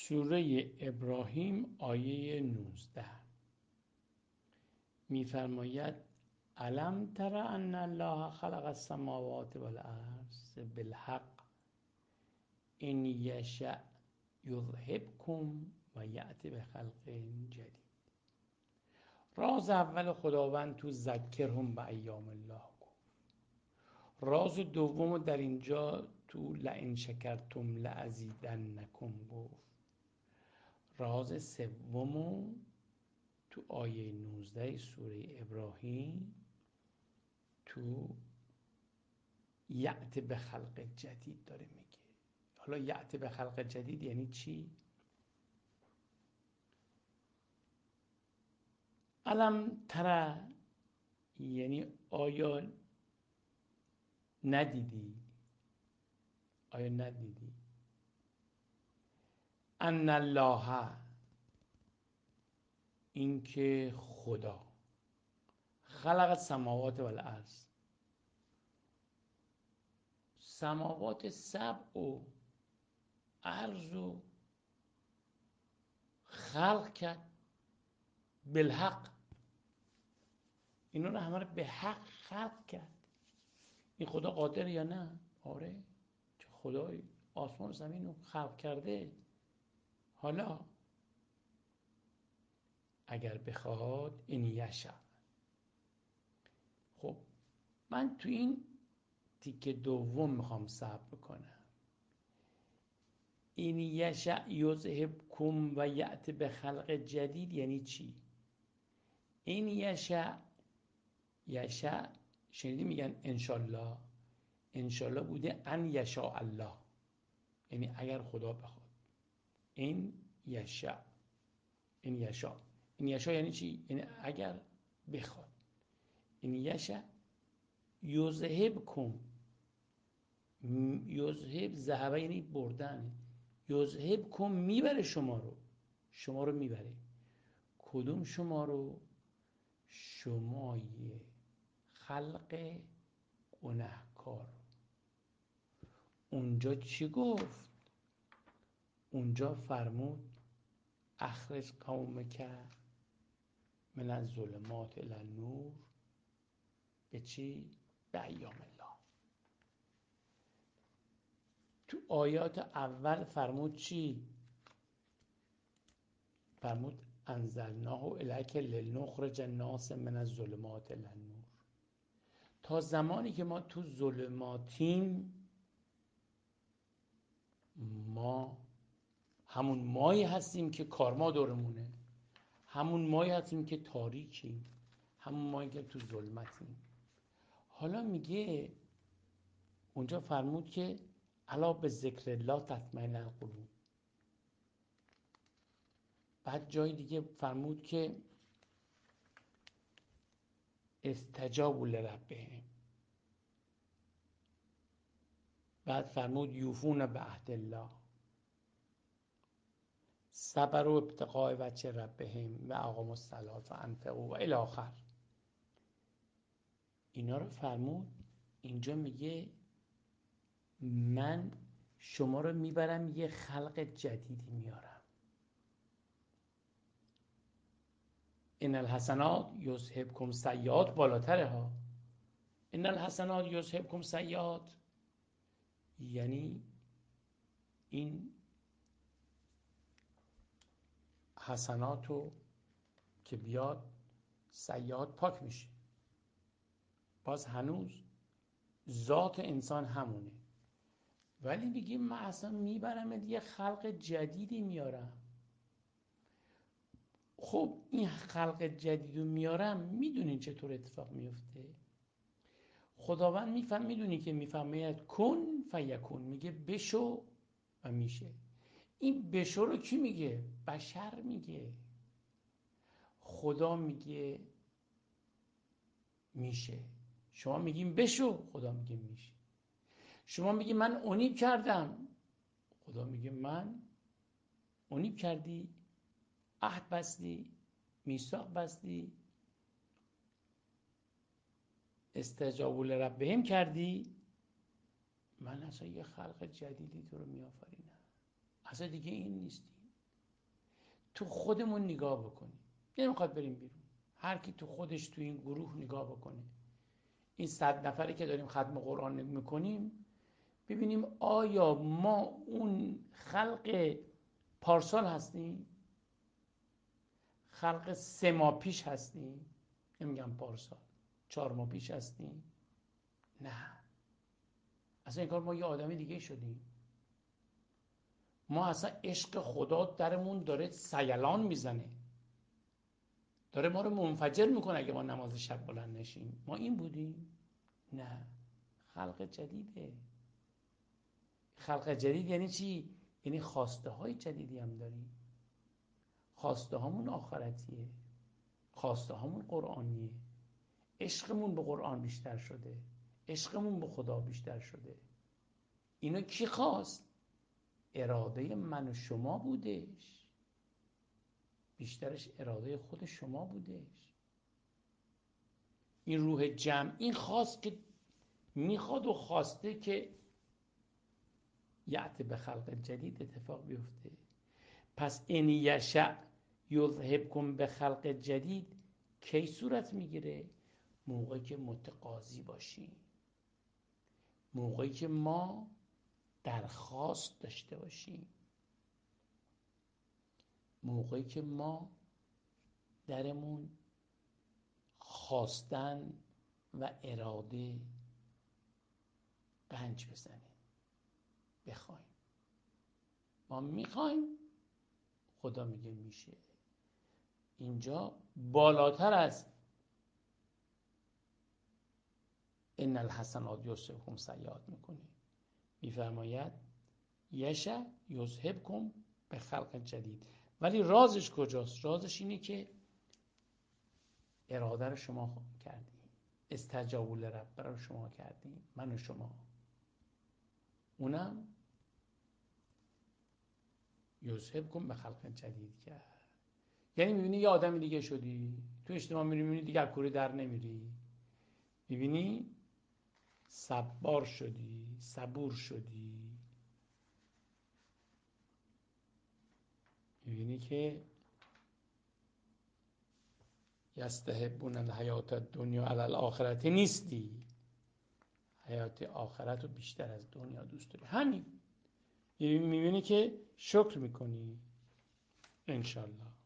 سوره ابراهیم آیه 19 می‌فرماید الم تر ان الله خلق السماوات والارض بالحق ان یشأ یذهبکم و یأتی بخلق جدید. راز اول خداوند تو ذکرهم به ایام الله گفت. راز دوم در اینجا تو لئن شکرتم لازیدنکم گفت. راز سومو تو آیه 19 سوره ابراهیم تو یأت به خلق جدید داره میگه. حالا یأت به خلق جدید یعنی چی؟ الم تر یعنی آیا ندیدی؟ آیا ندیدی؟ ان الله اینکه خدا خلق السماوات والارض سماوات سبع و ارض و خلق کرد بالحق. اینا رو همه رو به حق خلق کرد. این خدا قادر یا نه؟ آره، چه خدای آسمان و زمین رو خلق کرده. حالا اگر بخواد این یشاء. خب من تو این تیکه دوم میخوام صبر بکنم. این یشاء یذهبکم و یأتی به خلق جدید یعنی چی؟ این یشاء شنیدی میگن انشالله. انشالله بوده ان یشاء الله، یعنی اگر خدا بخواد. این یشاء یعنی چی؟ یعنی اگر بخواد. این یشاء یذهبکم. یذهب ذهب یعنی بردن. یذهبکم میبره شما رو میبره. کدوم شما رو؟ شمای خلق گناهکار. اونجا چی گفت؟ اونجا فرمود اخرج قومک من الظلمات الی النور. به چی؟ به ایام الله. تو آیات اول فرمود چی؟ فرمود انزلناه الیک لنخرج الناس من الظلمات الی النور. تا زمانی که ما تو ظلماتیم، ما همون مایی هستیم که کارما دورمونه، همون مایی هستیم که تاریکیم، همون مایی که تو ظلمتیم. حالا میگه اونجا فرمود که الا به ذکر الله تطمئن القلوب. بعد جای دیگه فرمود که استجابوا لربهم. بعد فرمود یوفون به عهد الله، صبروا ابتغاء وجه ربهم و اقاموا الصلاة و انفقوا و الی آخر. اینا رو فرمود. اینجا میگه من شما رو میبرم یه خلق جدیدی میارم. ان الحسنات یذهبکم سیئات بالاتره ها. ان الحسنات یذهبکم سیئات یعنی این حسناتو که بیاد سیئات پاک میشه. باز هنوز ذات انسان همونه، ولی میگیم من اصلا میبرم یه خلق جدیدی میارم. خب این خلق جدیدو میارم، میدونین چطور اتفاق میفته؟ خداوند میدونی که میفرماید کن فیکون، میگه بشو و میشه. این بشو رو کی میگه؟ بشر میگه. خدا میگه میشه. شما میگیم بشو، خدا میگه میشه. شما میگی من اونیب کردم، خدا میگه من اونیب کردی، عهد بستی، میثاق بستی، استجابوا لربهم کردی، من اصلا یه خلق جدیدی تو رو میآفرینم. اصلا دیگه این نیستی. تو خودمون نگاه بکنیم. نمیخواد بریم بیرون، هر کی تو خودش تو این گروه نگاه بکنه، این 100 نفری که داریم ختم قرآن میکنیم، ببینیم آیا ما اون خلق پارسال هستیم؟ خلق 3 ماه پیش هستیم؟ نمیگم پارسال، 4 ماه پیش هستیم؟ نه، اصلا این کار ما یه آدم دیگه شدیم. ما اصلا عشق خدا درمون داره سیلان میزنه، داره ما رو منفجر میکنه اگه ما نماز شب بلند نشیم. ما این بودیم؟ نه، خلق جدیده. خلق جدید یعنی چی؟ یعنی خواسته های جدیدی هم داریم. خواسته هامون آخرتیه، خواسته هامون قرآنیه، عشقمون به قرآن بیشتر شده، عشقمون به خدا بیشتر شده. اینو کی خواست؟ اراده من و شما بودش، بیشترش اراده خود شما بودش. این روح جمعی خواست که میخواد و خواسته که یعت به خلق جدید اتفاق بیفته. پس ان یشأ یذهبکم به خلق جدید کی صورت میگیره؟ موقعی که متقاضی باشیم، موقعی که ما درخواست داشته باشیم، موقعی که ما درمون خواستن و اراده قنج بزنه، بخوایم. ما میخوایم، خدا میگه میشه. اینجا بالاتر از ان الحسنات یذهبکم سیئات میکنه، میفرماید یشأ یذهبکم به خلق جدید. ولی رازش کجاست؟ رازش اینه که اراده رو شما کردیم، استجابوا لرب رو شما کردیم، من و شما. اونم یذهبکم به خلق جدید کرد. یعنی میبینی یه آدم دیگه شدی، تو اجتماع میبینی دیگر کوره در نمیری، میبینی صبار شدی، صبور شدی، میبینی که یستحبون الحیات الدنیا علی الاخرة نیستی، حیات آخرت رو بیشتر از دنیا دوست داری. همین میبینی که شکر میکنی انشالله.